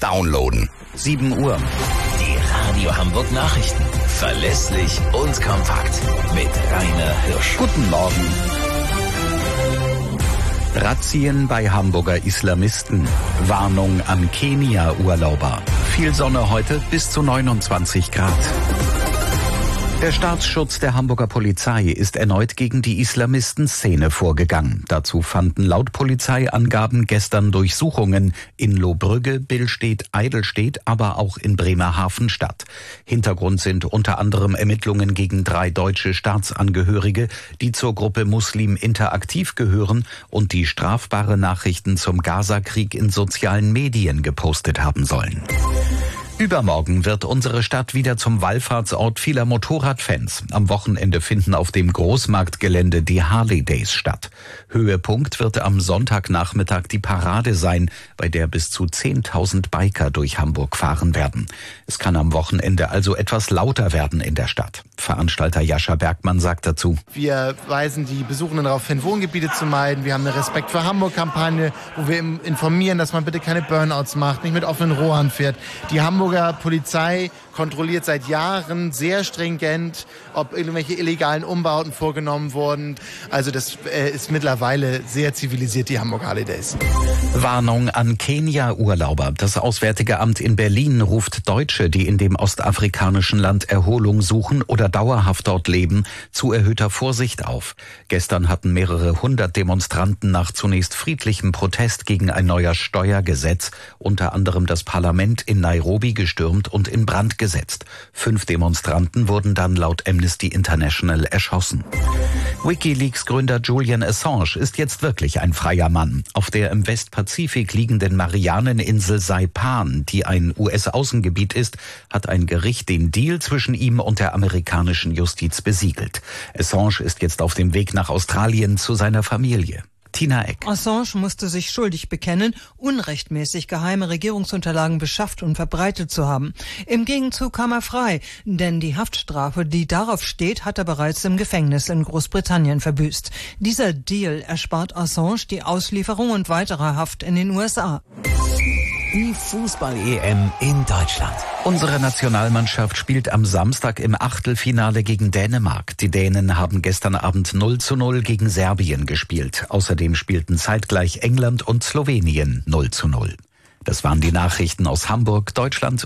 downloaden. 7 Uhr. Die Radio Hamburg Nachrichten. Verlässlich und kompakt. Mit Rainer Hirsch. Guten Morgen. Razzien bei Hamburger Islamisten. Warnung an Kenia-Urlauber. Viel Sonne heute bis zu 29 Grad. Der Staatsschutz der Hamburger Polizei ist erneut gegen die Islamistenszene vorgegangen. Dazu fanden laut Polizeiangaben gestern Durchsuchungen in Lohbrügge, Billstedt, Eidelstedt, aber auch in Bremerhaven statt. Hintergrund sind unter anderem Ermittlungen gegen 3 deutsche Staatsangehörige, die zur Gruppe Muslim Interaktiv gehören und die strafbare Nachrichten zum Gaza-Krieg in sozialen Medien gepostet haben sollen. Übermorgen wird unsere Stadt wieder zum Wallfahrtsort vieler Motorradfans. Am Wochenende finden auf dem Großmarktgelände die Harley Days statt. Höhepunkt wird am Sonntagnachmittag die Parade sein, bei der bis zu 10.000 Biker durch Hamburg fahren werden. Es kann am Wochenende also etwas lauter werden in der Stadt. Veranstalter Jascha Bergmann sagt dazu: Wir weisen die Besuchenden darauf hin, Wohngebiete zu meiden. Wir haben eine Respekt für Hamburg-Kampagne, wo wir informieren, dass man bitte keine Burnouts macht, nicht mit offenen Rohren fährt. Die Hamburger Polizei kontrolliert seit Jahren sehr stringent, ob irgendwelche illegalen Umbauten vorgenommen wurden. Also das ist mittlerweile sehr zivilisiert, die Hamburg Harley Days. Warnung an Kenia-Urlauber. Das Auswärtige Amt in Berlin ruft Deutsche, die in dem ostafrikanischen Land Erholung suchen oder dauerhaft dort leben, zu erhöhter Vorsicht auf. Gestern hatten mehrere 100 Demonstranten nach zunächst friedlichem Protest gegen ein neues Steuergesetz unter anderem das Parlament in Nairobi gestürmt und in Brand gesetzt. 5 Demonstranten wurden dann laut Amnesty International erschossen. WikiLeaks-Gründer Julian Assange ist jetzt wirklich ein freier Mann. Auf der im Westpazifik liegenden Marianeninsel Saipan, die ein US-Außengebiet ist, hat ein Gericht den Deal zwischen ihm und der amerikanischen Justiz besiegelt. Assange ist jetzt auf dem Weg nach Australien zu seiner Familie. Tina Eck. Assange musste sich schuldig bekennen, unrechtmäßig geheime Regierungsunterlagen beschafft und verbreitet zu haben. Im Gegenzug kam er frei, denn die Haftstrafe, die darauf steht, hat er bereits im Gefängnis in Großbritannien verbüßt. Dieser Deal erspart Assange die Auslieferung und weitere Haft in den USA. Die Fußball-EM in Deutschland. Unsere Nationalmannschaft spielt am Samstag im Achtelfinale gegen Dänemark. Die Dänen haben gestern Abend 0:0 gegen Serbien gespielt. Außerdem spielten zeitgleich England und Slowenien 0:0. Das waren die Nachrichten aus Hamburg, Deutschland